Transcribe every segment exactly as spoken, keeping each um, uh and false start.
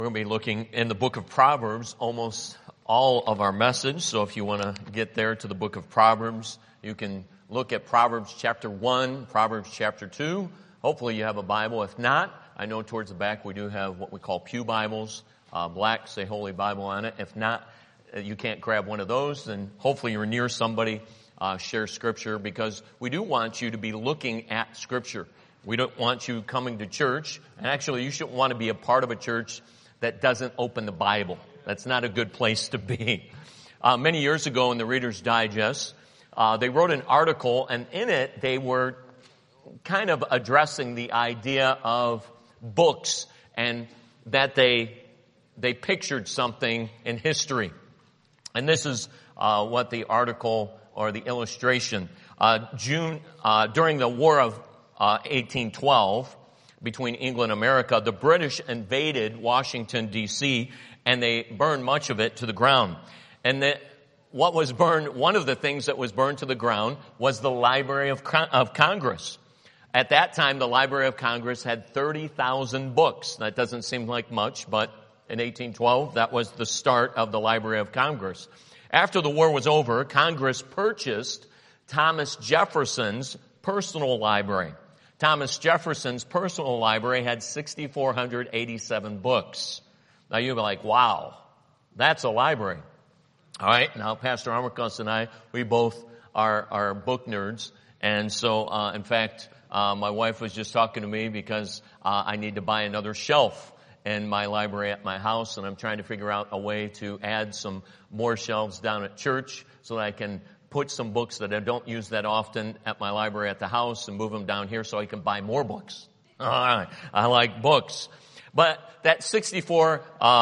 We're going to be looking in the book of Proverbs almost all of our message. So if you want to get there to the book of Proverbs, you can look at Proverbs chapter one, Proverbs chapter two. Hopefully you have a Bible. If not, I know towards the back we do have what we call pew Bibles. Uh, black, say Holy Bible on it. If not, you can't grab one of those, then hopefully you're near somebody, uh, share Scripture, because we do want you to be looking at Scripture. We don't want you coming to church, and actually you shouldn't want to be a part of a church that doesn't open the Bible. That's not a good place to be. Uh, many years ago in the Reader's Digest, uh, they wrote an article, and in it they were kind of addressing the idea of books, and that they they pictured something in history. And this is uh, what the article or the illustration. Uh, June uh, during the War of uh, eighteen twelve. Between England and America, the British invaded Washington, D C, and they burned much of it to the ground. And the, what was burned, one of the things that was burned to the ground was the Library of, Con- of Congress. At that time, the Library of Congress had thirty thousand books. That doesn't seem like much, but in eighteen twelve, that was the start of the Library of Congress. After the war was over, Congress purchased Thomas Jefferson's personal library. Thomas Jefferson's personal library had six thousand four hundred eighty-seven books. Now you'll be like, wow, that's a library. All right, now Pastor Armacus and I, we both are, are book nerds. And so, uh, in fact, uh, my wife was just talking to me because uh, I need to buy another shelf in my library at my house. And I'm trying to figure out a way to add some more shelves down at church so that I can put some books that I don't use that often at my library at the house and move them down here so I can buy more books. All right. I like books. But that sixty-four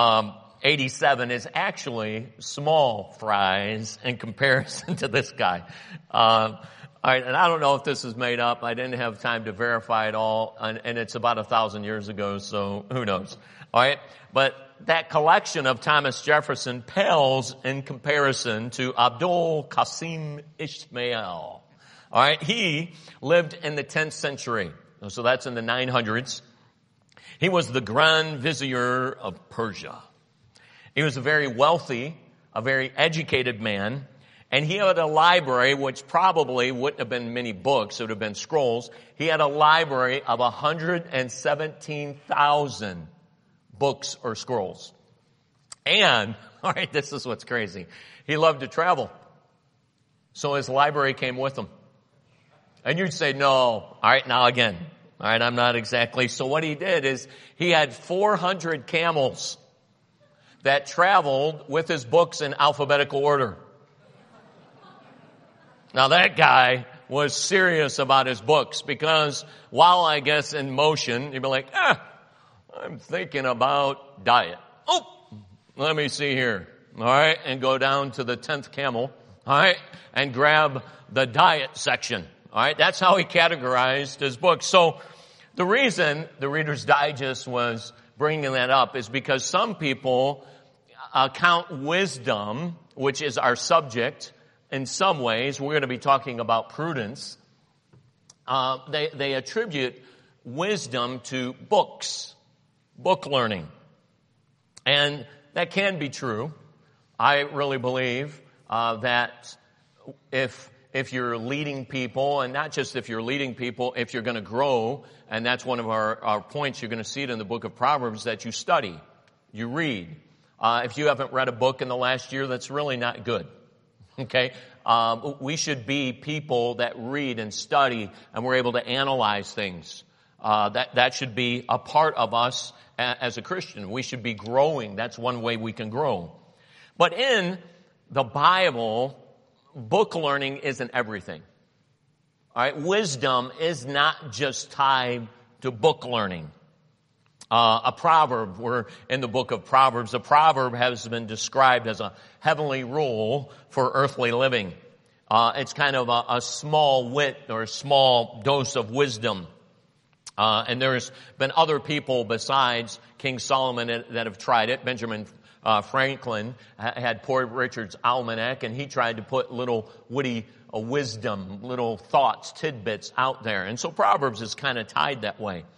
eighty-seven is actually small fries in comparison to this guy. Uh, all right. And I don't know if this is made up. I didn't have time to verify it all. And, and it's about a thousand years ago. So who knows? All right. But that collection of Thomas Jefferson pales in comparison to Abdul Qasim Ismail. All right. He lived in the tenth century. So that's in the nine hundreds. He was the Grand Vizier of Persia. He was a very wealthy, a very educated man. And he had a library, which probably wouldn't have been many books. It would have been scrolls. He had a library of one hundred seventeen thousand books or scrolls. And, all right, this is what's crazy. He loved to travel. So his library came with him. And you'd say, no. All right, now again. All right, I'm not exactly. So what he did is he had four hundred camels that traveled with his books in alphabetical order. Now that guy was serious about his books because while I guess in motion, he'd be like, ah, I'm thinking about diet. Oh, let me see here. All right. And go down to the tenth camel. All right. And grab the diet section. All right. That's how he categorized his books. So the reason the Reader's Digest was bringing that up is because some people uh, count wisdom, which is our subject in some ways. We're going to be talking about prudence. Uh, they, they attribute wisdom to books. Book learning. And that can be true. I really believe uh, that if if you're leading people, and not just if you're leading people, if you're going to grow, and that's one of our, our points, you're going to see it in the book of Proverbs, that you study, you read. Uh, if you haven't read a book in the last year, that's really not good. Okay? Um, we should be people that read and study, and we're able to analyze things. Uh, that, that should be a part of us as a Christian. We should be growing. That's one way we can grow. But in the Bible, book learning isn't everything. All right. Wisdom is not just tied to book learning. Uh, a proverb, we're in the book of Proverbs. A proverb has been described as a heavenly rule for earthly living. Uh, it's kind of a, a small wit or a small dose of wisdom. Uh, and there's been other people besides King Solomon that, that have tried it. Benjamin uh, Franklin ha- had Poor Richard's Almanac, and he tried to put little witty uh, wisdom, little thoughts, tidbits out there. And so Proverbs is kind of tied that way.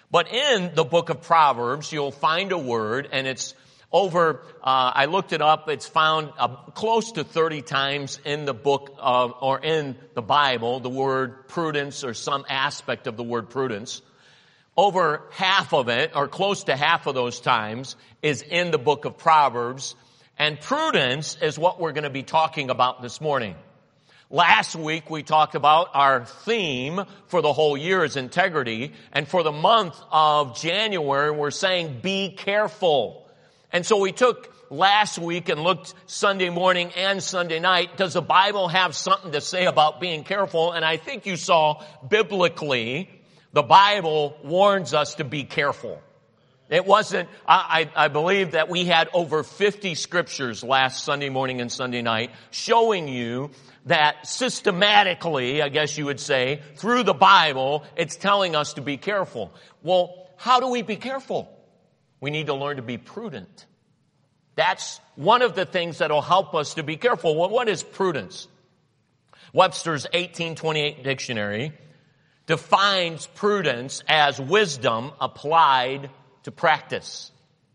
But in the book of Proverbs, you'll find a word, and it's over, uh, I looked it up, it's found uh, close to thirty times in the book of, or in the Bible, the word prudence or some aspect of the word prudence. Over half of it, or close to half of those times, is in the book of Proverbs. And prudence is what we're going to be talking about this morning. Last week we talked about our theme for the whole year is integrity. And for the month of January, we're saying be careful. And so we took last week and looked Sunday morning and Sunday night. Does the Bible have something to say about being careful? And I think you saw biblically, the Bible warns us to be careful. It wasn't, I, I believe that we had over fifty scriptures last Sunday morning and Sunday night showing you that systematically, I guess you would say, through the Bible, it's telling us to be careful. Well, how do we be careful? We need to learn to be prudent. That's one of the things that will help us to be careful. Well, what is prudence? Webster's eighteen twenty-eight dictionary defines prudence as wisdom applied to practice.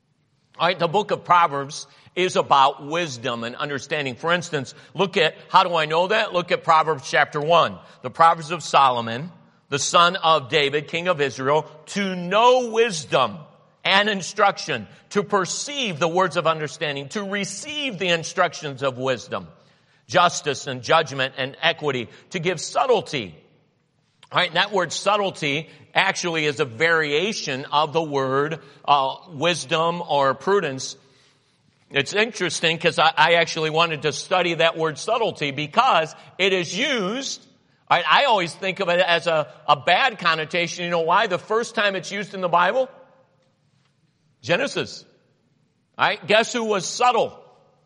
All right, the book of Proverbs is about wisdom and understanding. For instance, look at, how do I know that? Look at Proverbs chapter one. The Proverbs of Solomon, the son of David, king of Israel, to know wisdom and instruction, to perceive the words of understanding, to receive the instructions of wisdom, justice and judgment and equity, to give subtlety. All right, and that word subtlety actually is a variation of the word uh, wisdom or prudence. It's interesting because I, I actually wanted to study that word subtlety because it is used. I, I always think of it as a, a bad connotation. You know why? The first time it's used in the Bible? Genesis. All right, guess who was subtle?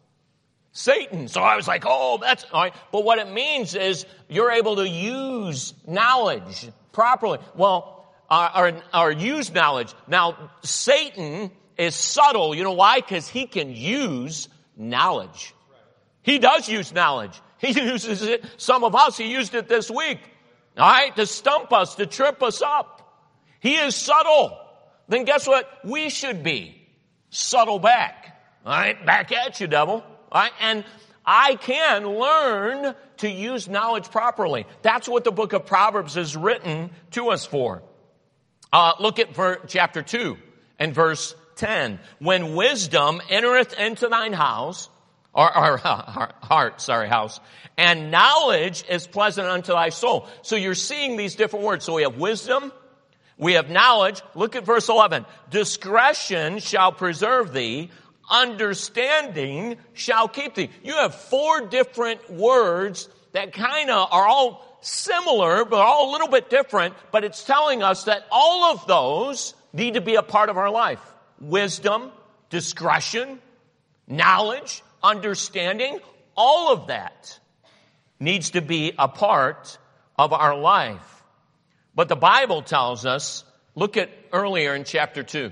Satan. So I was like, oh, that's all right. But what it means is you're able to use knowledge properly. Well, uh, or, or use knowledge. Now, Satan is subtle. You know why? Because he can use knowledge. He does use knowledge. He uses it. Some of us, he used it this week. All right, to stump us, to trip us up. He is subtle. Then guess what? We should be subtle back. All right, back at you, devil. All right, and I can learn to use knowledge properly. That's what the book of Proverbs is written to us for. Uh, look at ver- chapter two and verse ten. When wisdom entereth into thine house, or, or uh, heart, sorry, house, and knowledge is pleasant unto thy soul. So you're seeing these different words. So we have wisdom. We have knowledge. Look at verse eleven. Discretion shall preserve thee. Understanding shall keep thee. You have four different words that kind of are all similar, but all a little bit different. But it's telling us that all of those need to be a part of our life. Wisdom, discretion, knowledge, understanding, all of that needs to be a part of our life. But the Bible tells us, look at earlier in chapter two.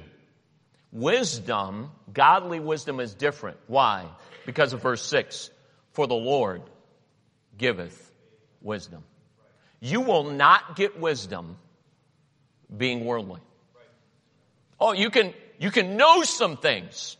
Wisdom, godly wisdom is different. Why? Because of verse six. For the Lord giveth wisdom. You will not get wisdom being worldly. Oh, you can, you can know some things,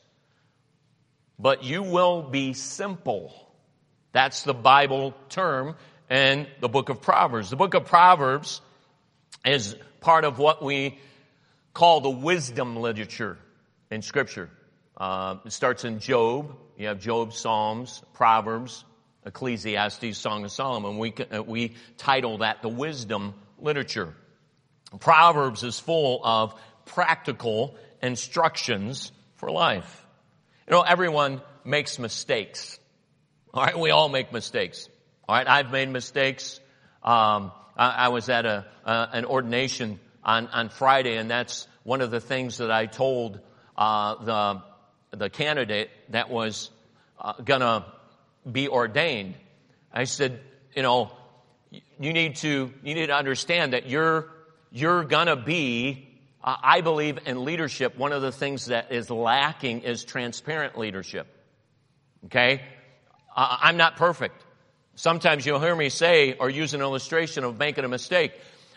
but you will be simple. That's the Bible term in the book of Proverbs. The book of Proverbs is part of what we call the wisdom literature in Scripture. Uh, it starts in Job. You have Job, Psalms, Proverbs, Ecclesiastes, Song of Solomon. We, uh, we title that the wisdom literature. Proverbs is full of practical instructions for life. You know, everyone makes mistakes. All right, we all make mistakes. All right, I've made mistakes. Um, I, I was at a uh, an ordination on on Friday, and that's one of the things that I told uh, the the candidate that was uh, gonna be ordained. I said, you know, you need to you need to understand that you're you're gonna be. Uh, I believe in leadership. One of the things that is lacking is transparent leadership. Okay, uh, I'm not perfect. Sometimes you'll hear me say or use an illustration of making a mistake.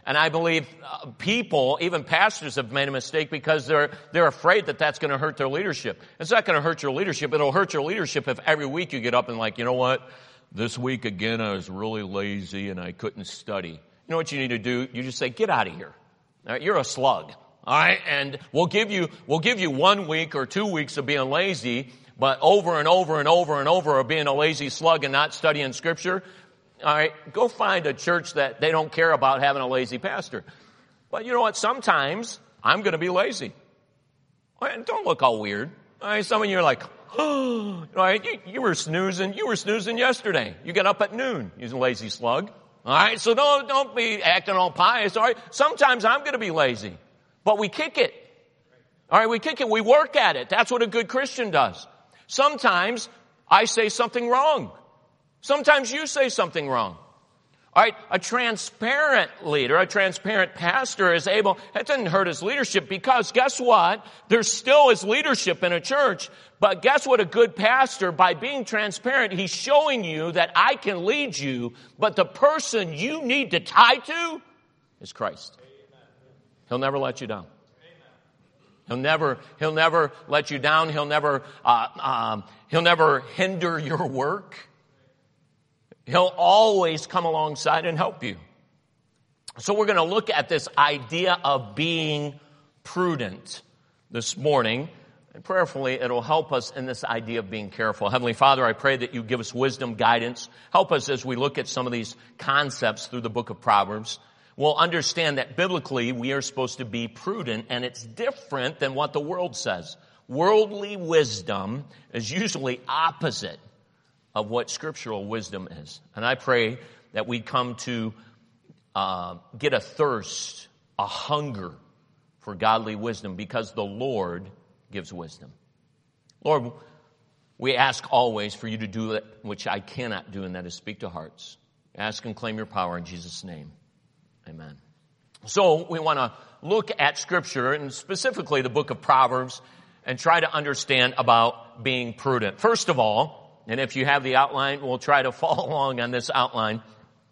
And I believe uh, people, even pastors, have made a mistake because they're they're afraid that that's going to hurt their leadership. It's not going to hurt your leadership. It'll hurt your leadership if every week you get up and like, you know what? This week again I was really lazy and I couldn't study. You know what you need to do? You just say, get out of here. All right, you're a slug. All right, and we'll give you we'll give you one week or two weeks of being lazy, but over and over and over and over of being a lazy slug and not studying Scripture. All right, go find a church that they don't care about having a lazy pastor. But you know what? Sometimes I'm going to be lazy. All right, don't look all weird. All right, some of you are like, oh, all right, you, you were snoozing. You were snoozing yesterday. You got up at noon. You're a lazy slug. All right, so don't don't be acting all pious. All right, sometimes I'm going to be lazy, but we kick it. All right, we kick it. We work at it. That's what a good Christian does. Sometimes I say something wrong. Sometimes you say something wrong. All right, a transparent leader, a transparent pastor is able, that doesn't hurt his leadership because guess what? There still is leadership in a church, but guess what? A good pastor, by being transparent, he's showing you that I can lead you, but the person you need to tie to is Christ. He'll never let you down. He'll never, he'll never let you down. He'll never, uh, um, he'll never hinder your work. He'll always come alongside and help you. So we're going to look at this idea of being prudent this morning. And prayerfully, it'll help us in this idea of being careful. Heavenly Father, I pray that you give us wisdom, guidance. Help us as we look at some of these concepts through the book of Proverbs. We'll understand that biblically we are supposed to be prudent, and it's different than what the world says. Worldly wisdom is usually opposite of what scriptural wisdom is. And I pray that we come to uh, get a thirst, a hunger for godly wisdom because the Lord gives wisdom. Lord, we ask always for you to do that which I cannot do, and that is speak to hearts. Ask and claim your power in Jesus' name. Amen. So we want to look at Scripture, and specifically the book of Proverbs, and try to understand about being prudent. First of all, and if you have the outline, we'll try to follow along on this outline.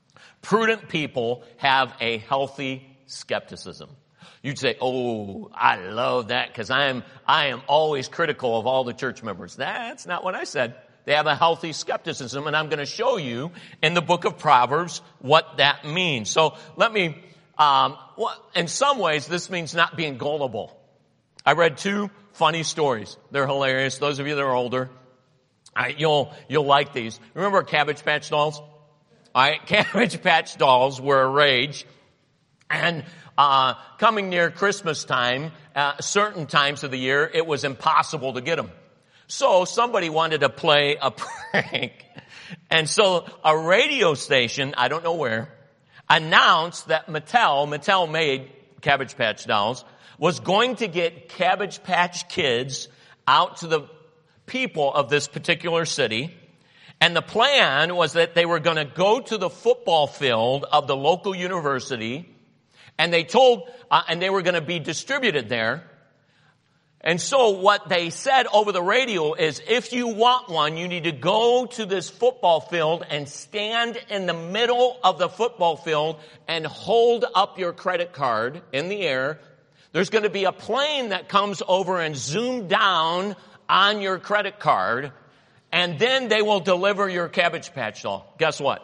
Prudent people have a healthy skepticism. You'd say, oh, I love that because I am, I am always critical of all the church members. That's not what I said. They have a healthy skepticism, and I'm going to show you in the book of Proverbs what that means. So let me, um, in some ways, this means not being gullible. I read two funny stories. They're hilarious. Those of you that are older, all right, you'll, you'll like these. Remember Cabbage Patch dolls? All right, Cabbage Patch dolls were a rage. And, uh, coming near Christmas time, uh, certain times of the year, it was impossible to get them. So somebody wanted to play a prank. And so a radio station, I don't know where, announced that Mattel, Mattel made Cabbage Patch dolls, was going to get Cabbage Patch kids out to the people of this particular city. And the plan was that they were going to go to the football field of the local university, and they told, uh, and they were going to be distributed there. And so what they said over the radio is, if you want one, you need to go to this football field and stand in the middle of the football field and hold up your credit card in the air. There's going to be a plane that comes over and zoom down on your credit card, and then they will deliver your Cabbage Patch doll. Guess what?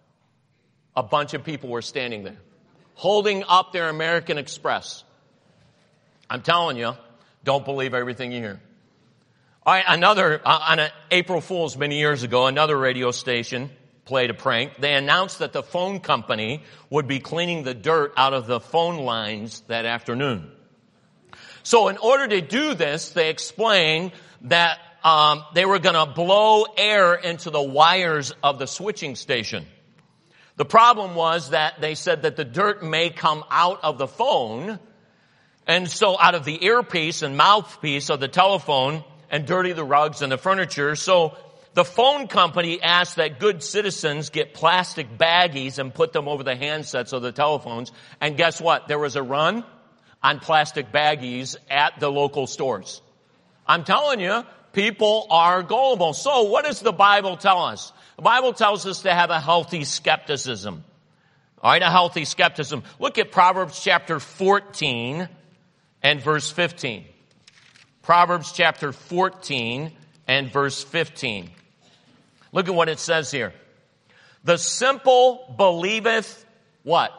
A bunch of people were standing there, holding up their American Express. I'm telling you, don't believe everything you hear. All right, another, uh, on an April Fool's many years ago, another radio station played a prank. They announced that the phone company would be cleaning the dirt out of the phone lines that afternoon. So in order to do this, they explained that um, they were going to blow air into the wires of the switching station. The problem was that they said that the dirt may come out of the phone, and so out of the earpiece and mouthpiece of the telephone, and dirty the rugs and the furniture. So the phone company asked that good citizens get plastic baggies and put them over the handsets of the telephones. And guess what? There was a run on plastic baggies at the local stores. I'm telling you, people are gullible. So what does the Bible tell us? The Bible tells us to have a healthy skepticism. All right, a healthy skepticism. Look at Proverbs chapter fourteen and verse fifteen. Proverbs chapter fourteen and verse fifteen. Look at what it says here. The simple believeth what?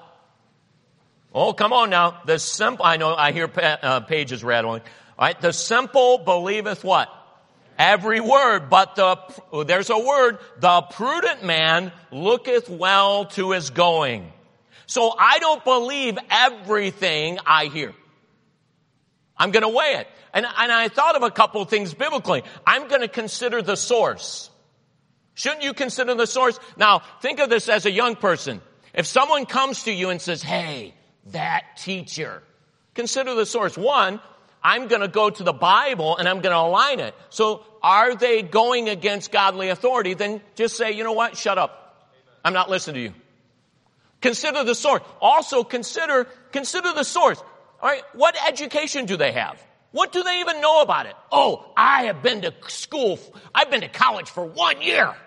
Oh, come on now. The simple, I know, I hear pa- uh, pages rattling. All right, the simple believeth what? Every word, but the, oh, there's a word, the prudent man looketh well to his going. So I don't believe everything I hear. I'm going to weigh it. And, and I thought of a couple of things biblically. I'm going to consider the source. Shouldn't you consider the source? Now, think of this as a young person. If someone comes to you and says, hey, that teacher, consider the source. One, I'm going to go to the Bible and I'm going to align it. So are they going against godly authority? Then just say, you know what? Shut up. I'm not listening to you. Consider the source. Also consider, consider the source. All right. What education do they have? What do they even know about it? Oh, I have been to school. I've been to college for one year. All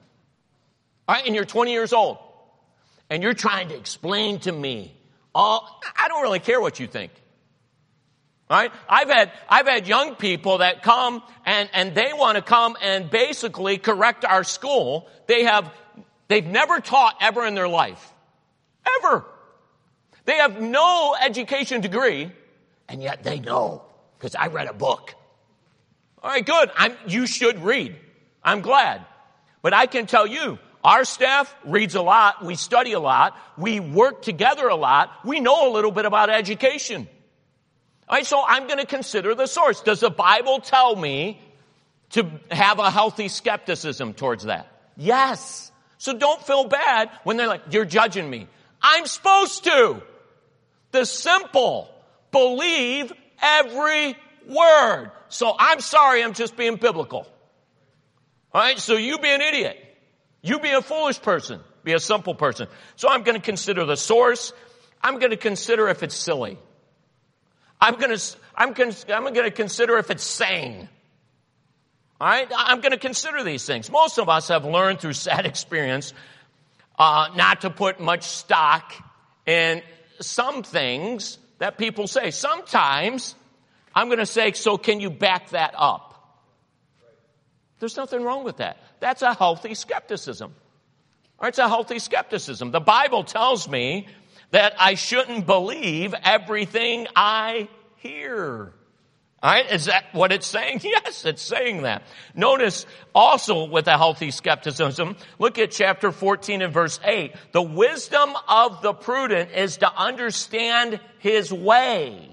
right. And you're twenty years old and you're trying to explain to me all, I don't really care what you think. All right. I've had, I've had young people that come and, and they want to come and basically correct our school. They have, they've never taught ever in their life. Ever. They have no education degree and yet they know because I read a book. All right, good. I'm, you should read. I'm glad. But I can tell you, our staff reads a lot. We study a lot. We work together a lot. We know a little bit about education. All right, so I'm going to consider the source. Does the Bible tell me to have a healthy skepticism towards that? Yes. So don't feel bad when they're like, you're judging me. I'm supposed to. The simple believe every word. So I'm sorry, I'm just being biblical. All right, so you be an idiot. You be a foolish person. Be a simple person. So I'm going to consider the source. I'm going to consider if it's silly. I'm going to, I'm, con- I'm going to consider if it's sane. All right? I'm going to consider these things. Most of us have learned through sad experience uh, not to put much stock in some things that people say. Sometimes I'm going to say, so can you back that up? There's nothing wrong with that. That's a healthy skepticism. All right, it's a healthy skepticism. The Bible tells me that I shouldn't believe everything I hear. All right, is that what it's saying? Yes, it's saying that. Notice also with a healthy skepticism, look at chapter fourteen and verse eight. The wisdom of the prudent is to understand his way,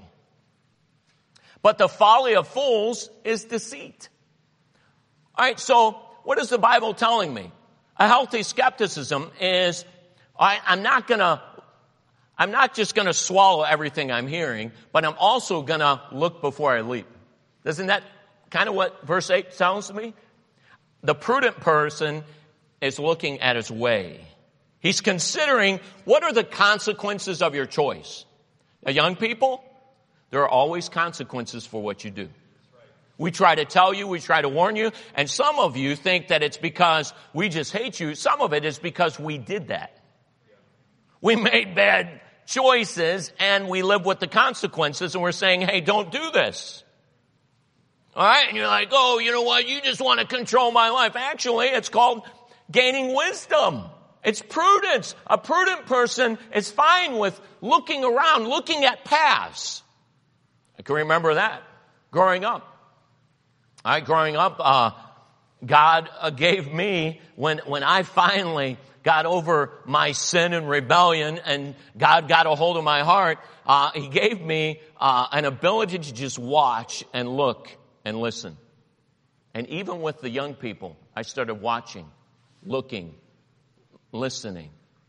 but the folly of fools is deceit. All right, so what is the Bible telling me? A healthy skepticism is, I, I'm not going to I'm not just going to swallow everything I'm hearing, but I'm also going to look before I leap. Isn't that kind of what verse eight tells me? The prudent person is looking at his way. He's considering what are the consequences of your choice. Now, young people, there are always consequences for what you do. We try to tell you, we try to warn you, and some of you think that it's because we just hate you. Some of it is because we did that. We made bad choices and we live with the consequences and we're saying, hey, don't do this. All right. And you're like, oh, you know what? You just want to control my life. Actually, it's called gaining wisdom. It's prudence. A prudent person is fine with looking around, looking at paths. I can remember that growing up. All right. Growing up, uh, God uh, gave me when, when I finally got over my sin and rebellion and God got a hold of my heart, uh, he gave me uh, an ability to just watch and look and listen. And even with the young people, I started watching, looking, listening.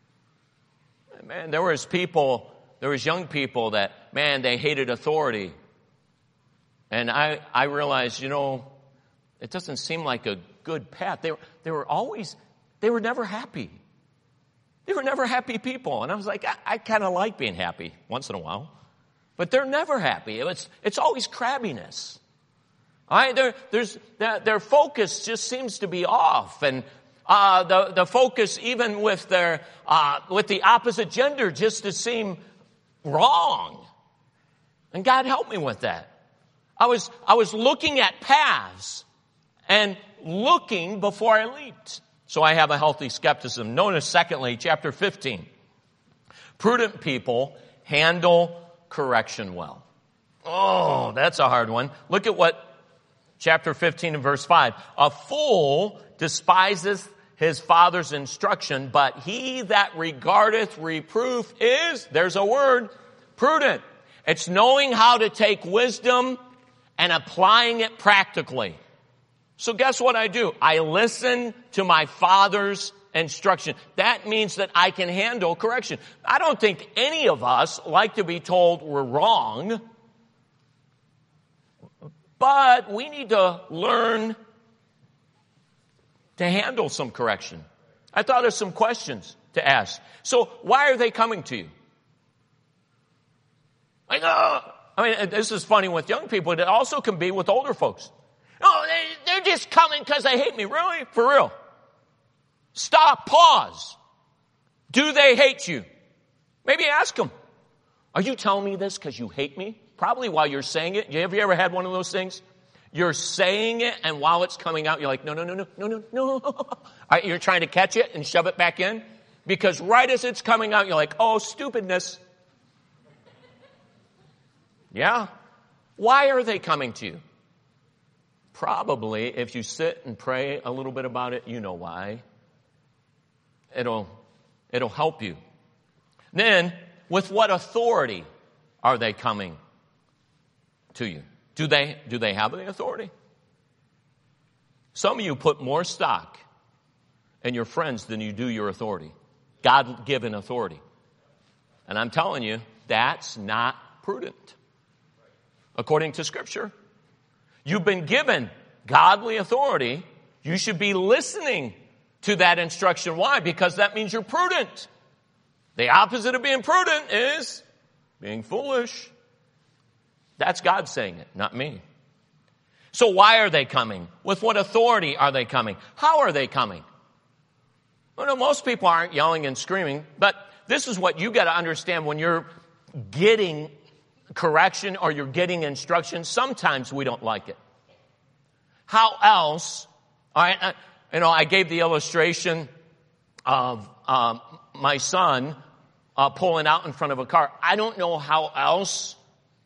Man, there was people, there was young people that, man, they hated authority. And I, I realized, you know, it doesn't seem like a good path. They were, they were always, they were never happy. They were never happy people. And I was like, I, I kind of like being happy once in a while. But they're never happy. It's, it's always crabbiness. All right? They're, there's, their, their focus just seems to be off. And Uh, the, the focus even with their, uh, with the opposite gender just to seem wrong. And God helped me with that. I was, I was looking at paths and looking before I leaped. So I have a healthy skepticism. Notice secondly, chapter fifteen. Prudent people handle correction well. Oh, that's a hard one. Look at what chapter fifteen and verse five. A fool despiseth his father's instruction, but he that regardeth reproof is, there's a word, prudent. It's knowing how to take wisdom and applying it practically. So guess what I do? I listen to my father's instruction. That means that I can handle correction. I don't think any of us like to be told we're wrong, but we need to learn to handle some correction. I thought of some questions to ask. So why are they coming to you? Like, oh, I mean, this is funny with young people. It also can be with older folks. Oh, they, they're just coming because they hate me. Really? For real? Stop. Pause. Do they hate you? Maybe ask them. Are you telling me this because you hate me? Probably while you're saying it. Have you ever had one of those things? You're saying it, and while it's coming out, you're like, no, no, no, no, no, no, no. Right, you're trying to catch it and shove it back in. Because right as it's coming out, you're like, oh, stupidness. Yeah. Why are they coming to you? Probably, if you sit and pray a little bit about it, you know why. It'll, it'll help you. Then, with what authority are they coming to you? Do they, do they have the authority? Some of you put more stock in your friends than you do your authority. God-given authority. And I'm telling you, that's not prudent. According to Scripture. You've been given godly authority. You should be listening to that instruction. Why? Because that means you're prudent. The opposite of being prudent is being foolish. That's God saying it, not me. So why are they coming? With what authority are they coming? How are they coming? Well, no, most people aren't yelling and screaming, but this is what you got to understand when you're getting correction or you're getting instruction. Sometimes we don't like it. How else? All right, I, you know, I gave the illustration of um, my son uh, pulling out in front of a car. I don't know how else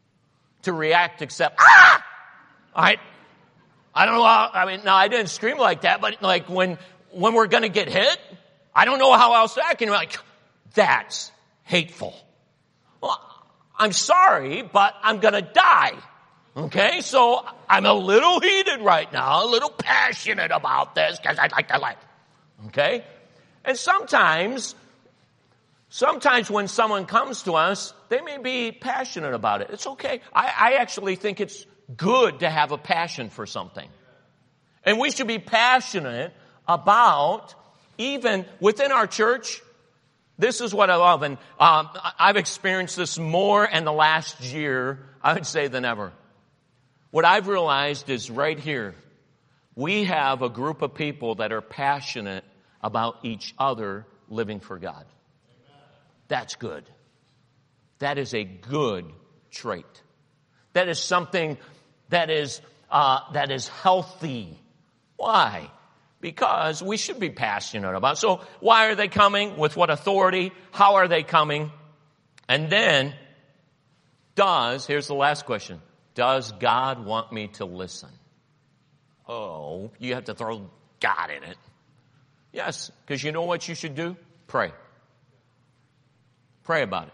to react except, ah! All right. I don't know how, I mean, no, I didn't scream like that, but like when, when we're going to get hit, I don't know how else to act. And you're like, that's hateful. Well, I'm sorry, but I'm going to die. Okay. So I'm a little heated right now, a little passionate about this because I'd like to live. Okay. And sometimes, sometimes when someone comes to us, they may be passionate about it. It's okay. I, I actually think it's good to have a passion for something. And we should be passionate about, even within our church, this is what I love. And um, I've experienced this more in the last year, I would say, than ever. What I've realized is right here, we have a group of people that are passionate about each other living for God. That's good. That is a good trait. That is something that is uh, that is healthy. Why? Because we should be passionate about it. So why are they coming? With what authority? How are they coming? And then, does, here's the last question, does God want me to listen? Oh, you have to throw God in it. Yes, because you know what you should do? Pray. Pray about it.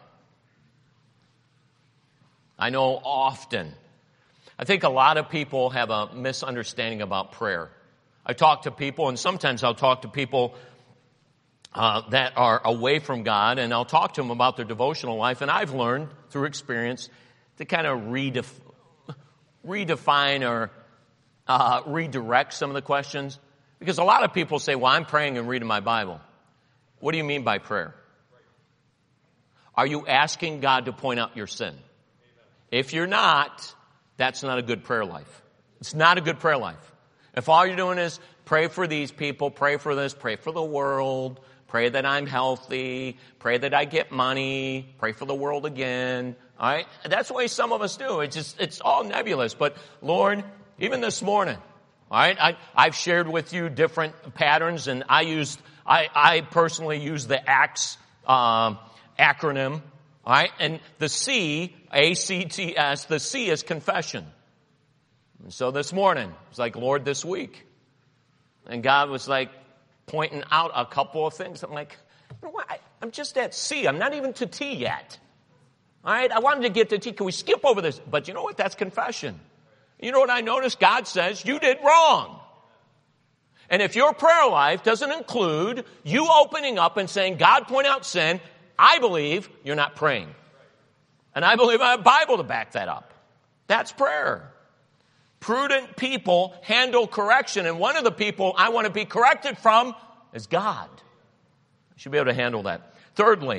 I know often, I think a lot of people have a misunderstanding about prayer. I talk to people, and sometimes I'll talk to people uh, that are away from God, and I'll talk to them about their devotional life, and I've learned through experience to kind of redef- redefine or uh, redirect some of the questions. Because a lot of people say, well, I'm praying and reading my Bible. What do you mean by prayer? Are you asking God to point out your sin? If you're not, that's not a good prayer life. It's not a good prayer life. If all you're doing is pray for these people, pray for this, pray for the world, pray that I'm healthy, pray that I get money, pray for the world again, all right? That's the way some of us do. It's just, it's all nebulous. But Lord, even this morning, all right, I, I've shared with you different patterns, and I used, I, I personally use the ACTS um, acronym, all right? And the C, A C T S, the C is confession. And so this morning, it's like, Lord, this week. And God was like pointing out a couple of things. I'm like, you know what? I, I'm just at C. I'm not even to T yet. All right? I wanted to get to T. Can we skip over this? But you know what? That's confession. You know what I noticed? God says, you did wrong. And if your prayer life doesn't include you opening up and saying, God, point out sin, I believe you're not praying. And I believe I have a Bible to back that up. That's prayer. Prudent people handle correction, and one of the people I want to be corrected from is God. I should be able to handle that. Thirdly,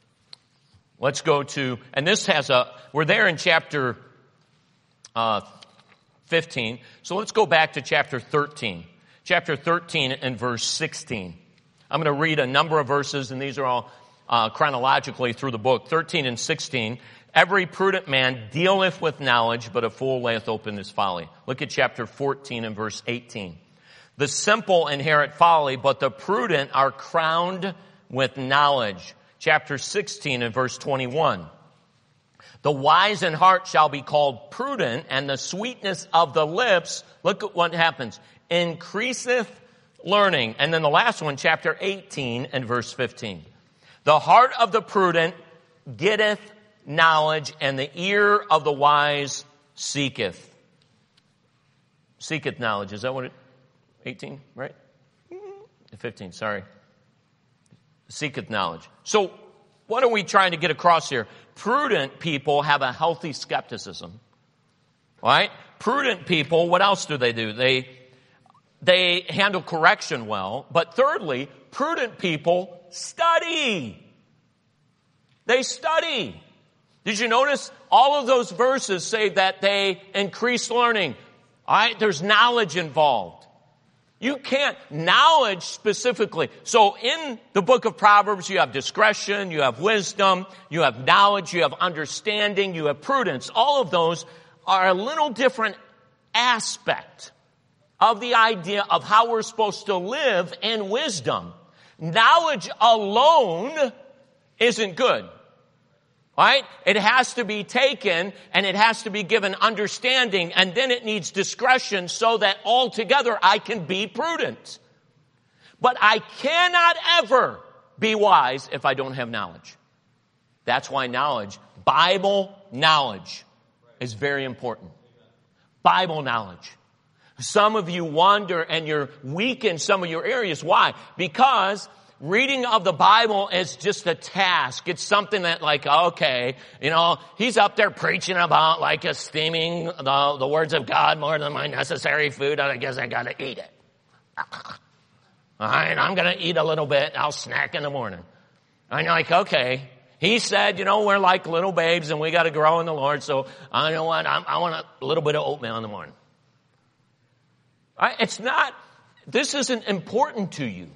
let's go to, and this has a, we're there in chapter uh, fifteen, so let's go back to chapter thirteen. Chapter thirteen and verse sixteen. I'm going to read a number of verses, and these are all uh, chronologically through the book. thirteen and sixteen. Every prudent man dealeth with knowledge, but a fool layeth open his folly. Look at chapter fourteen and verse eighteen. The simple inherit folly, but the prudent are crowned with knowledge. Chapter sixteen and verse twenty-one. The wise in heart shall be called prudent, and the sweetness of the lips, look at what happens, increaseth learning. And then the last one, chapter eighteen and verse fifteen. The heart of the prudent getteth knowledge, and the ear of the wise seeketh. Seeketh knowledge. Is that what it, eighteen, right? fifteen, sorry. Seeketh knowledge. So, what are we trying to get across here? Prudent people have a healthy skepticism. All right? Prudent people, what else do they do? They, they handle correction well. But thirdly, prudent people study. They study. Did you notice all of those verses say that they increase learning? All right, there's knowledge involved. You can't, knowledge specifically. So in the book of Proverbs, you have discretion, you have wisdom, you have knowledge, you have understanding, you have prudence. All of those are a little different aspect of the idea of how we're supposed to live in wisdom. Knowledge alone isn't good. Right? It has to be taken and it has to be given understanding, and then it needs discretion so that altogether I can be prudent. But I cannot ever be wise if I don't have knowledge. That's why knowledge, Bible knowledge, is very important. Bible knowledge. Some of you wander and you're weak in some of your areas. Why? Because reading of the Bible is just a task. It's something that like, okay, you know, he's up there preaching about like esteeming the, the words of God more than my necessary food. I guess I gotta eat it. All right, I'm gonna eat a little bit. I'll snack in the morning. I'm like, okay. He said, you know, we're like little babes and we gotta grow in the Lord. So, I know what, I'm, I want a little bit of oatmeal in the morning. All right, it's not, this isn't important to you.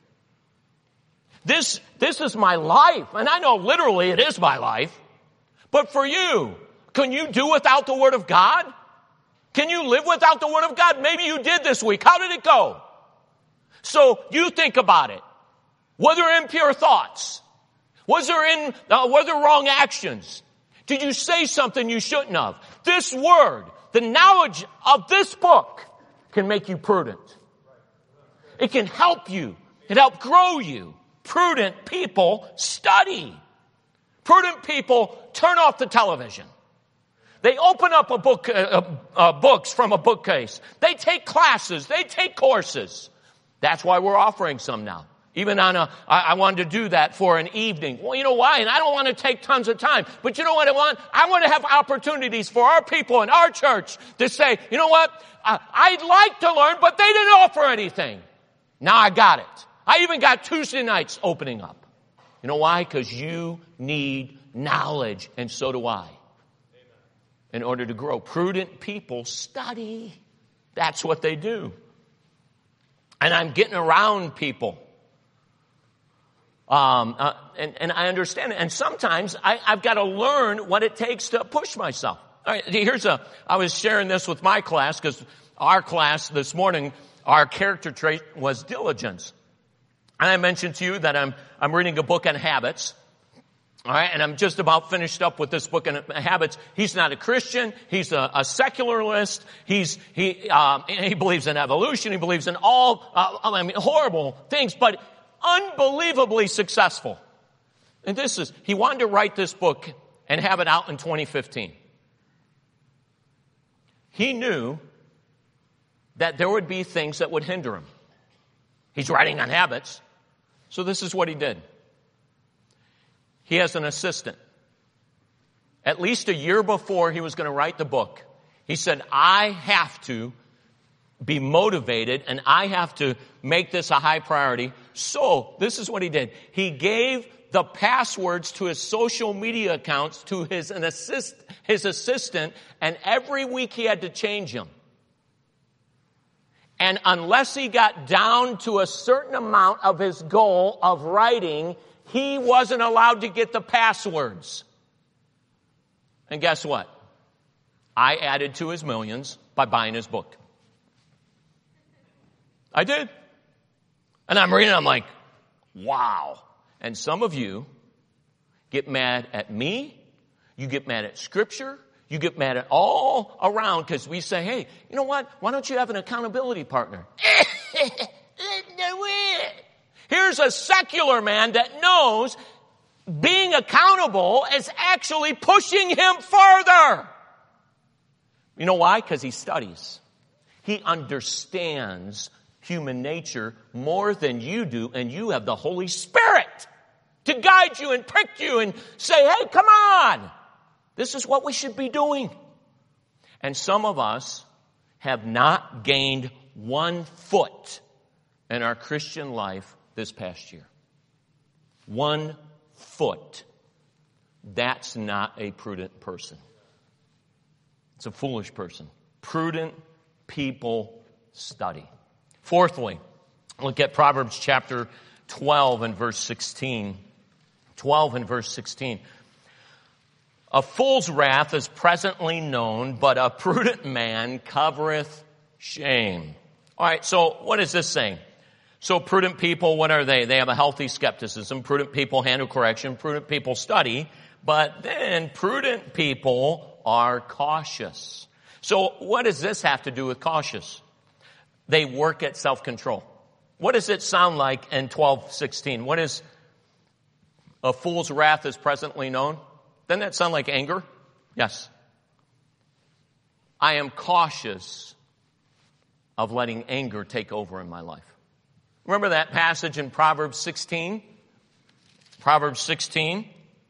This, this is my life. And I know literally it is my life. But for you, can you do without the Word of God? Can you live without the Word of God? Maybe you did this week. How did it go? So you think about it. Were there impure thoughts? Was there in, uh, were there wrong actions? Did you say something you shouldn't have? This Word, the knowledge of this book can make you prudent. It can help you. It help grow you. Prudent people study. Prudent people turn off the television. They open up a book, uh, uh, books from a bookcase. They take classes. They take courses. That's why we're offering some now. Even on a, I, I wanted to do that for an evening. Well, you know why? And I don't want to take tons of time. But you know what I want? I want to have opportunities for our people in our church to say, you know what? Uh, I'd like to learn, but they didn't offer anything. Now I got it. I even got Tuesday nights opening up. You know why? Because you need knowledge, and so do I. In order to grow. Prudent people study. That's what they do. and I'm getting around people. Um, uh, and, and I understand it. And sometimes I, I've got to learn what it takes to push myself. All right, here's a, I was sharing this with my class because our class this morning, our character trait was diligence. And I mentioned to you that I'm, I'm reading a book on habits. All right, and I'm just about finished up with this book on habits. He's not a Christian. He's a, a secularist. He's, he, um, he believes in evolution. He believes in all, uh, I mean, horrible things, but unbelievably successful. And this is, he wanted to write this book and have it out in twenty fifteen. He knew that there would be things that would hinder him. He's writing on habits. So this is what he did. He has an assistant. At least a year before he was going to write the book, he said, I have to be motivated and I have to make this a high priority. So this is what he did. He gave the passwords to his social media accounts to his, an assist, his assistant, and every week he had to change them. And unless he got down to a certain amount of his goal of writing, he wasn't allowed to get the passwords. And guess what? I added to his millions by buying his book. I did. And I'm reading, I'm like, wow. And some of you get mad at me. You get mad at Scripture. You get mad at all around because we say, hey, you know what? Why don't you have an accountability partner? Here's a secular man that knows being accountable is actually pushing him further. You know why? Because he studies. He understands human nature more than you do, and you have the Holy Spirit to guide you and prick you and say, hey, come on. This is what we should be doing. And some of us have not gained one foot in our Christian life this past year. One foot. That's not a prudent person. It's a foolish person. Prudent people study. Fourthly, look at Proverbs chapter twelve and verse sixteen. twelve and verse sixteen. A fool's wrath is presently known, but a prudent man covereth shame. All right, so what is this saying? So prudent people, what are they? They have a healthy skepticism. Prudent people handle correction. Prudent people study. But then prudent people are cautious. So what does this have to do with cautious? They work at self-control. What does it sound like in twelve sixteen? What is a fool's wrath is presently known? Doesn't that sound like anger? Yes. I am cautious of letting anger take over in my life. Remember that passage in Proverbs sixteen? Proverbs sixteen.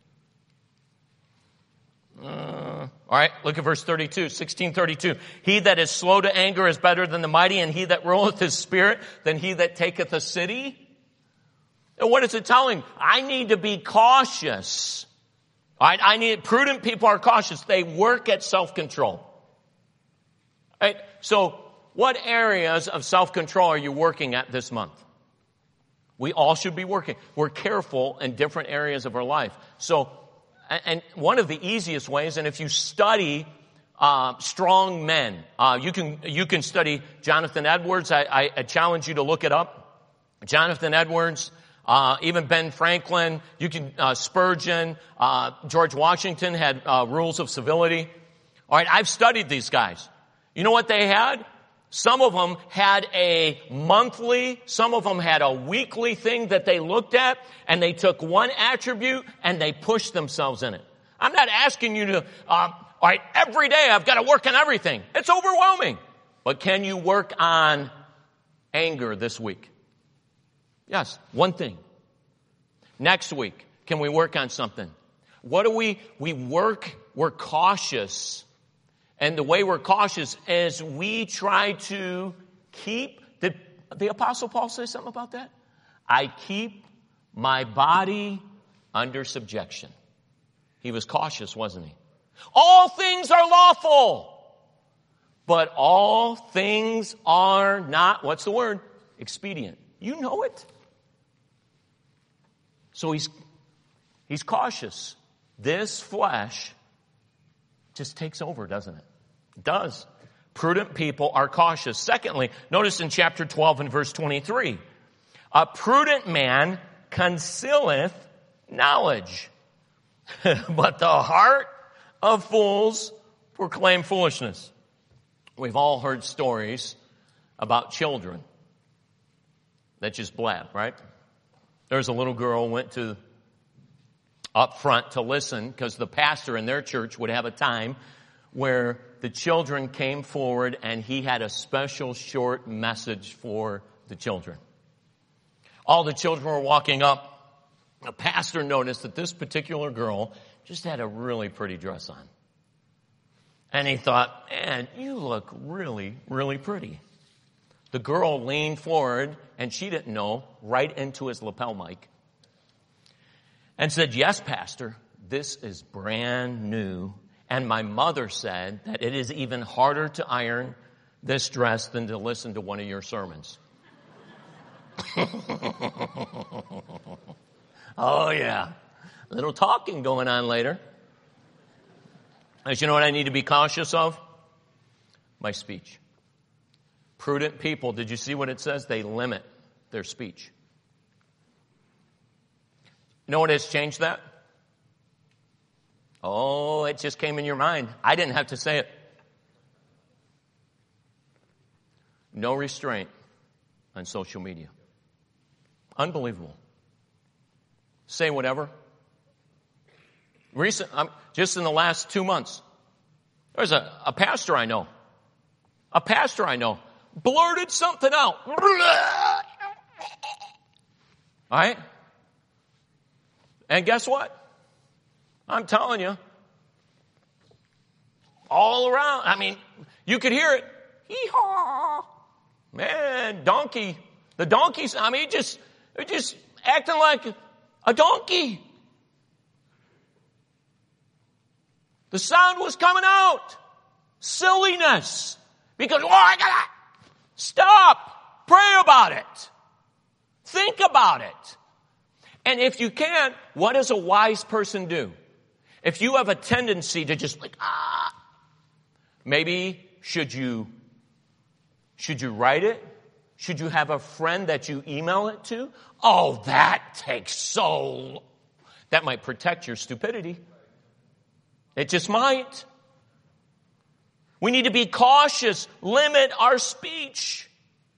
Uh, all right, look at verse thirty-two, sixteen thirty-two. He that is slow to anger is better than the mighty, and he that ruleth his spirit than he that taketh a city. And what is it telling? I need to be cautious. All right, I need, prudent people are cautious. They work at self-control. All right, so what areas of self-control are you working at this month? We all should be working. We're careful in different areas of our life. So, and one of the easiest ways, and if you study uh, strong men, uh, you can you can study Jonathan Edwards. I, I, I challenge you to look it up. Jonathan Edwards, uh, even Ben Franklin. You can uh, Spurgeon, uh, George Washington had uh, rules of civility. All right, I've studied these guys. You know what they had? Some of them had a monthly, some of them had a weekly thing that they looked at, and they took one attribute and they pushed themselves in it. I'm not asking you to, um, all right, every day I've got to work on everything. It's overwhelming. But can you work on anger this week? Yes, one thing. Next week, can we work on something? What do we, we work, we're cautious. And the way we're cautious is we try to keep, did the Apostle Paul say something about that? I keep my body under subjection. He was cautious, wasn't he? All things are lawful, but all things are not, what's the word? expedient. You know it. So he's, he's cautious. This flesh just takes over, doesn't it? It does. Prudent people are cautious. Secondly, notice in chapter twelve and verse twenty-three, a prudent man concealeth knowledge, but the heart of fools proclaim foolishness. We've all heard stories about children that just blab, right? There's a little girl went to up front to listen because the pastor in their church would have a time where the children came forward and he had a special short message for the children. All the children were walking up. The pastor noticed that this particular girl just had a really pretty dress on. And he thought, man, you look really, really pretty. The girl leaned forward, and she didn't know, right into his lapel mic, and said, yes, Pastor, this is brand new. And my mother said that it is even harder to iron this dress than to listen to one of your sermons. Oh, yeah. A little talking going on later. As you know what I need to be cautious of? My speech. Prudent people, did you see what it says? They limit their speech. You know what has changed that? Oh, it just came in your mind. I didn't have to say it. No restraint on social media. Unbelievable. Say whatever. Recent, um, just in the last two months, there's a, a pastor I know. A pastor I know blurted something out. All right? And guess what? I'm telling you, all around, I mean, you could hear it. Hee-haw. Man, donkey. The donkeys, I mean, just, just acting like a donkey. The sound was coming out. Silliness. Because, oh, I gotta stop. Pray about it. Think about it. And if you can't, what does a wise person do? If you have a tendency to just like, ah, maybe should you, should you write it? Should you have a friend that you email it to? Oh, that takes so, that might protect your stupidity. It just might. We need to be cautious, limit our speech.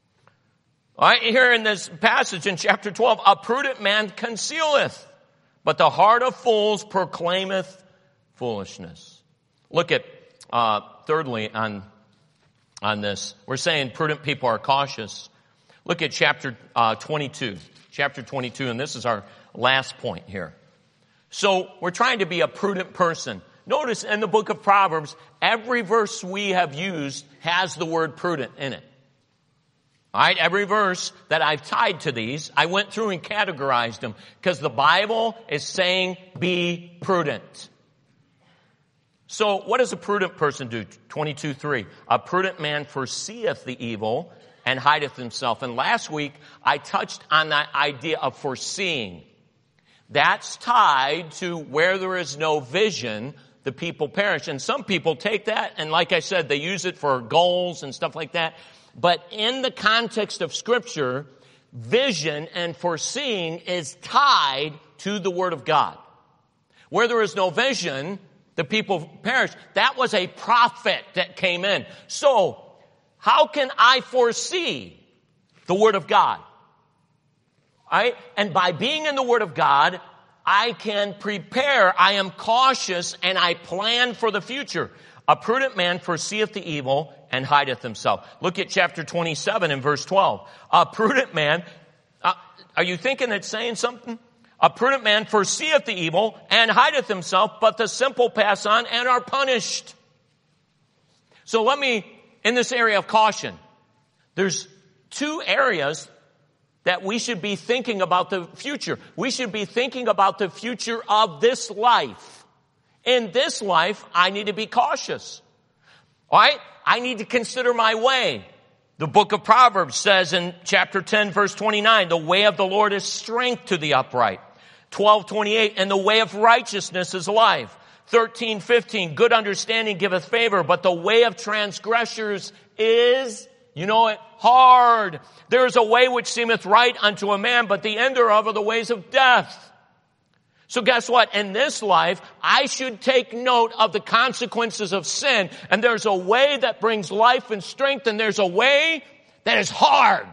All right, here in this passage in chapter twelve, a prudent man concealeth, but the heart of fools proclaimeth foolishness. Look at, uh, thirdly on, on this. We're saying prudent people are cautious. Look at chapter uh, twenty-two. Chapter twenty-two, and this is our last point here. So we're trying to be a prudent person. Notice in the book of Proverbs, every verse we have used has the word prudent in it. All right, every verse that I've tied to these, I went through and categorized them because the Bible is saying be prudent. So what does a prudent person do? twenty-two three. A prudent man foreseeth the evil and hideth himself. And last week, I touched on that idea of foreseeing. That's tied to where there is no vision, the people perish. And some people take that, and like I said, they use it for goals and stuff like that. But in the context of Scripture, vision and foreseeing is tied to the Word of God. Where there is no vision, the people perish. That was a prophet that came in. So, how can I foresee the Word of God? All right? And by being in the Word of God, I can prepare, I am cautious, and I plan for the future. A prudent man foreseeth the evil and hideth himself. Look at chapter twenty-seven and verse twelve. A prudent man, uh, are you thinking it's saying something? A prudent man foreseeth the evil and hideth himself, but the simple pass on and are punished. So let me, in this area of caution, there's two areas that we should be thinking about the future. We should be thinking about the future of this life. In this life, I need to be cautious. All right? I need to consider my way. The book of Proverbs says in chapter ten, verse twenty-nine, the way of the Lord is strength to the upright. twelve twenty-eight, and the way of righteousness is life. thirteen fifteen, good understanding giveth favor, but the way of transgressors is, you know it, hard. There is a way which seemeth right unto a man, but the end thereof are the ways of death. So guess what? In this life, I should take note of the consequences of sin. And there's a way that brings life and strength, and there's a way that is hard.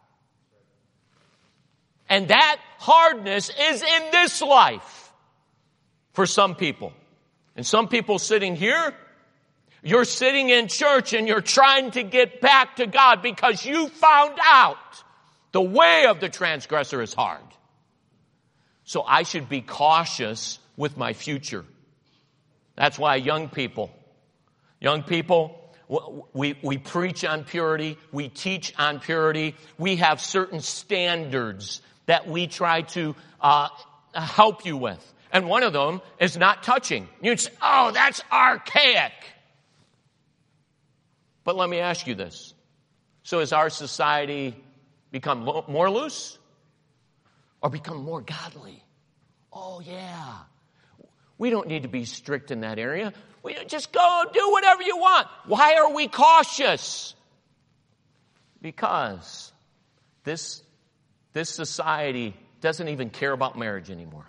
And that hardness is in this life for some people. And some people sitting here, you're sitting in church and you're trying to get back to God because you found out the way of the transgressor is hard. So I should be cautious with my future. That's why young people, young people, we, we preach on purity. We teach on purity. We have certain standards that we try to uh, help you with. And one of them is not touching. You'd say, oh, that's archaic. But let me ask you this. So has our society become lo- more loose? Or become more godly? Oh, yeah. We don't need to be strict in that area. We just go do whatever you want. Why are we cautious? Because this, this society doesn't even care about marriage anymore.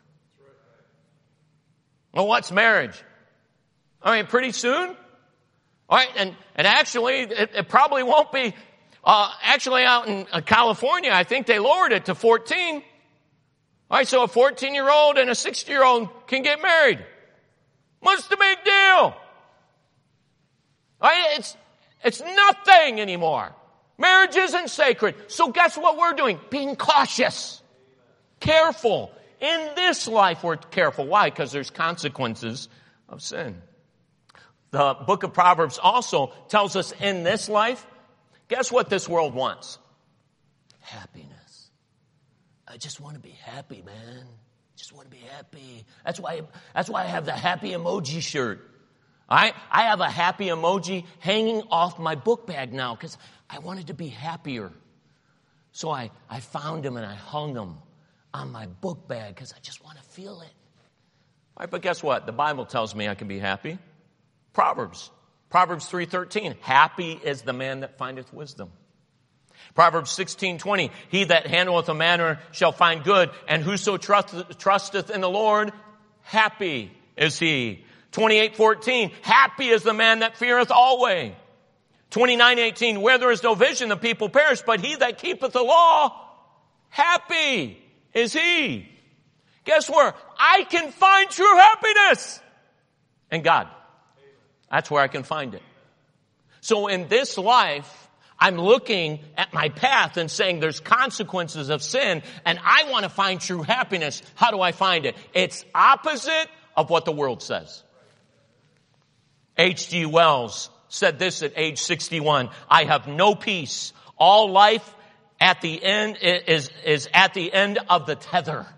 Well, what's marriage? I mean, pretty soon. All right, and, and actually, it, it probably won't be. Uh, actually, out in uh, California, I think they lowered it to fourteen. All right, so a fourteen-year-old and a sixty-year-old can get married. What's the big deal? All right, it's, it's nothing anymore. Marriage isn't sacred. So guess what we're doing? Being cautious. Careful. In this life, we're careful. Why? Because there's consequences of sin. The book of Proverbs also tells us in this life, guess what this world wants? Happiness. I just want to be happy, man. Just want to be happy. That's why, that's why I have the happy emoji shirt. I, I have a happy emoji hanging off my book bag now because I wanted to be happier. So I, I found him and I hung him on my book bag because I just want to feel it. All right, but guess what? The Bible tells me I can be happy. Proverbs. Proverbs three thirteen. Happy is the man that findeth wisdom. Proverbs sixteen twenty. He that handleth a matter shall find good, and whoso trusteth, trusteth in the Lord, happy is he. twenty-eight fourteen. Happy is the man that feareth always. twenty-nine eighteen. Where there is no vision, the people perish, but he that keepeth the law, happy is he. Guess where? I can find true happiness in God. That's where I can find it. So in this life, I'm looking at my path and saying there's consequences of sin, and I want to find true happiness. How do I find it? It's opposite of what the world says. H G Wells said this at age sixty-one. I have no peace. All life at the end is, is at the end of the tether.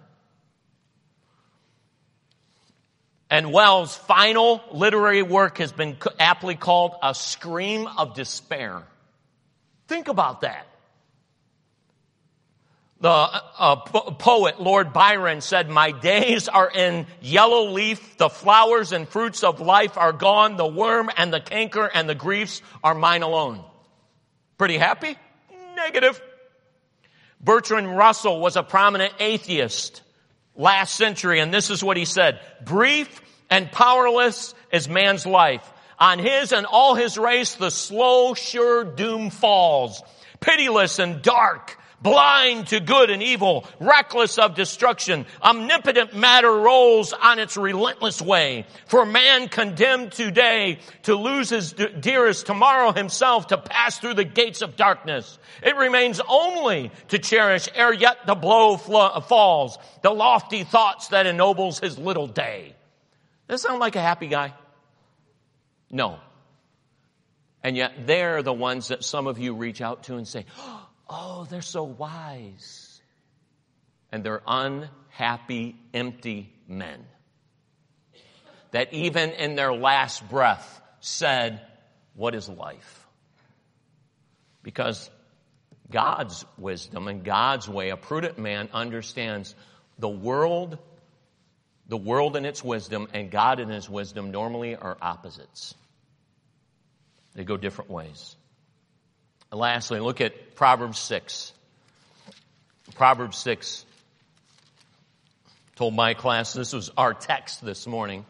And Wells' final literary work has been aptly called a scream of despair. Think about that. The uh, po- poet Lord Byron said, my days are in yellow leaf, the flowers and fruits of life are gone, the worm and the canker and the griefs are mine alone. Pretty happy? Negative. Bertrand Russell was a prominent atheist last century, and this is what he said. Brief and powerless is man's life. On his and all his race, the slow, sure doom falls. Pitiless and dark, blind to good and evil, reckless of destruction, omnipotent matter rolls on its relentless way. For man condemned today to lose his dearest, tomorrow himself to pass through the gates of darkness. It remains only to cherish ere yet the blow falls, the lofty thoughts that ennobles his little day. Does that sound like a happy guy? No. And yet they're the ones that some of you reach out to and say, oh, they're so wise. And they're unhappy, empty men that even in their last breath said, what is life? Because God's wisdom and God's way, a prudent man understands the world, the world in its wisdom, and God in his wisdom normally are opposites. They go different ways. And lastly, look at Proverbs six. Proverbs six. Told my class this was our text this morning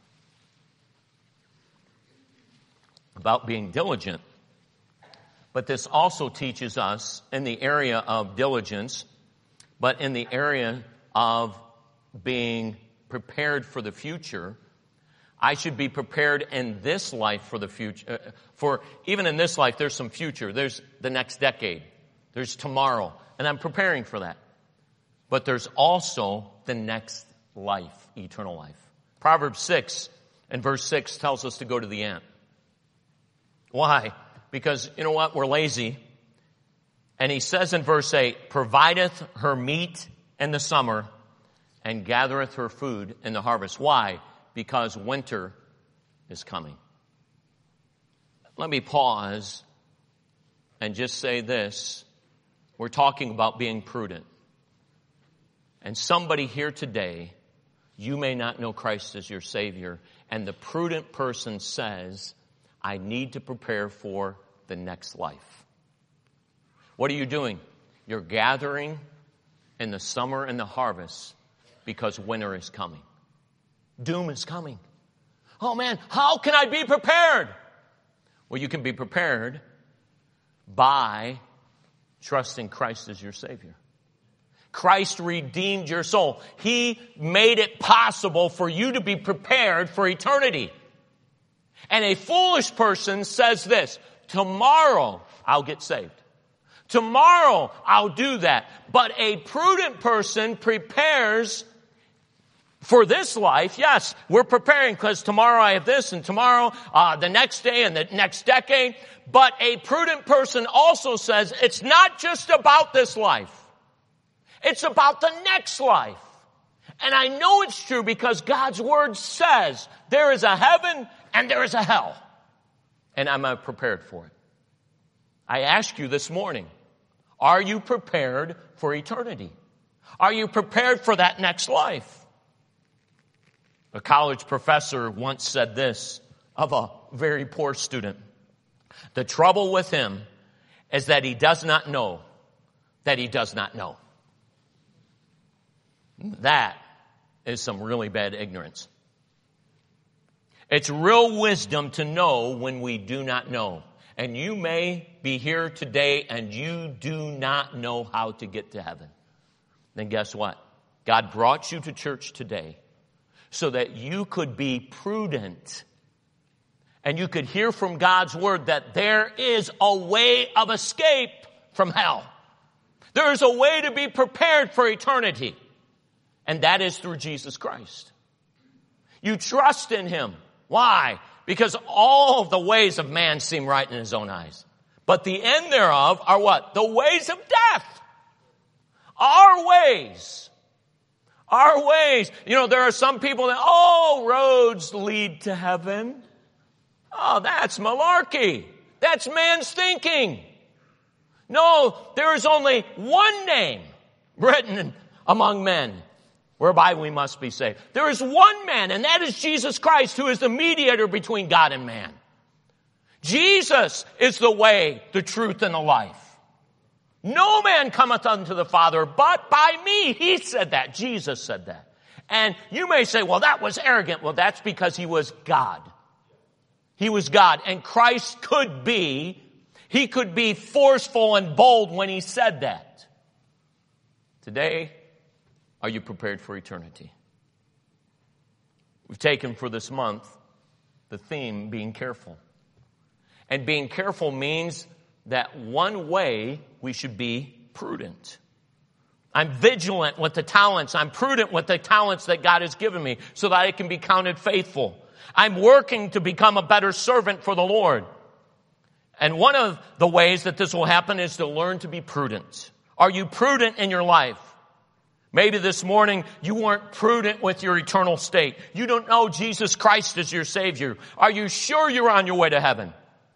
about being diligent. But this also teaches us in the area of diligence, but in the area of being prepared for the future. I should be prepared in this life for the future. For even in this life, there's some future. There's the next decade. There's tomorrow. And I'm preparing for that. But there's also the next life, eternal life. Proverbs six and verse six tells us to go to the ant. Why? Because, you know what, we're lazy. And he says in verse eight, provideth her meat in the summer and gathereth her food in the harvest. Why? Because winter is coming. Let me pause and just say this. We're talking about being prudent. And somebody here today, you may not know Christ as your Savior, and the prudent person says, I need to prepare for the next life. What are you doing? You're gathering in the summer and the harvest because winter is coming. Doom is coming. Oh man, how can I be prepared? Well, you can be prepared by trusting Christ as your Savior. Christ redeemed your soul. He made it possible for you to be prepared for eternity. And a foolish person says this, tomorrow I'll get saved. Tomorrow I'll do that. But a prudent person prepares for this life. Yes, we're preparing because tomorrow I have this and tomorrow, uh, the next day and the next decade. But a prudent person also says it's not just about this life. It's about the next life. And I know it's true because God's word says there is a heaven and there is a hell. And I'm not prepared for it. I ask you this morning, are you prepared for eternity? Are you prepared for that next life? A college professor once said this of a very poor student. The trouble with him is that he does not know that he does not know. That is some really bad ignorance. It's real wisdom to know when we do not know. And you may be here today and you do not know how to get to heaven. Then guess what? God brought you to church today so that you could be prudent and you could hear from God's word that there is a way of escape from hell. There is a way to be prepared for eternity. And that is through Jesus Christ. You trust in him. Why? Because all of the ways of man seem right in his own eyes. But the end thereof are what? The ways of death. Our ways. Our ways. You know, there are some people that, oh, roads lead to heaven. Oh, that's malarkey. That's man's thinking. No, there is only one name written among men whereby we must be saved. There is one man, and that is Jesus Christ, who is the mediator between God and man. Jesus is the way, the truth, and the life. No man cometh unto the Father but by me. He said that. Jesus said that. And you may say, well, that was arrogant. Well, that's because he was God. He was God. And Christ could be, he could be forceful and bold when he said that. Today, are you prepared for eternity? We've taken for this month the theme, being careful. And being careful means that one way we should be prudent. I'm vigilant with the talents. I'm prudent with the talents that God has given me so that I can be counted faithful. I'm working to become a better servant for the Lord. And one of the ways that this will happen is to learn to be prudent. Are you prudent in your life? Maybe this morning you weren't prudent with your eternal state. You don't know Jesus Christ as your Savior. Are you sure you're on your way to heaven?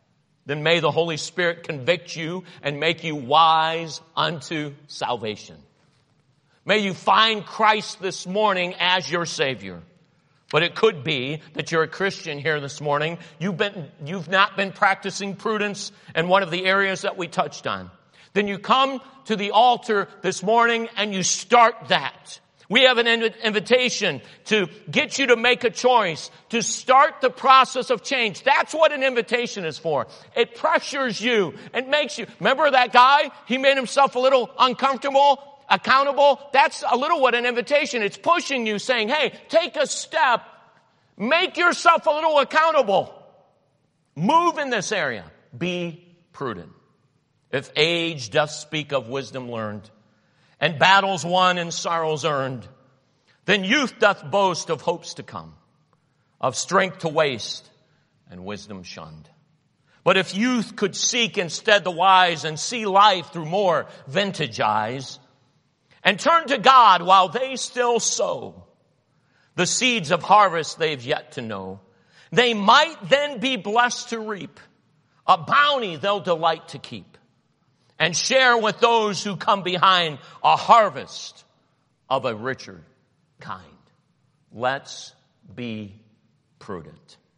then may the Holy Spirit convict you and make you wise unto salvation. May you find Christ this morning as your Savior. But it could be that you're a Christian here this morning. You've been, you've not been practicing prudence in one of the areas that we touched on. Then you come to the altar this morning and you start that. We have an invitation to get you to make a choice, to start the process of change. That's what an invitation is for. It pressures you. It makes you. Remember that guy? He made himself a little uncomfortable, accountable. That's a little what an invitation. It's pushing you, saying, hey, take a step. Make yourself a little accountable. Move in this area. Be prudent. If age doth speak of wisdom learned, and battles won and sorrows earned, then youth doth boast of hopes to come, of strength to waste and wisdom shunned. But if youth could seek instead the wise and see life through more vintage eyes, and turn to God while they still sow the seeds of harvest they've yet to know, they might then be blessed to reap a bounty they'll delight to keep, and share with those who come behind a harvest of a richer kind. Let's be prudent.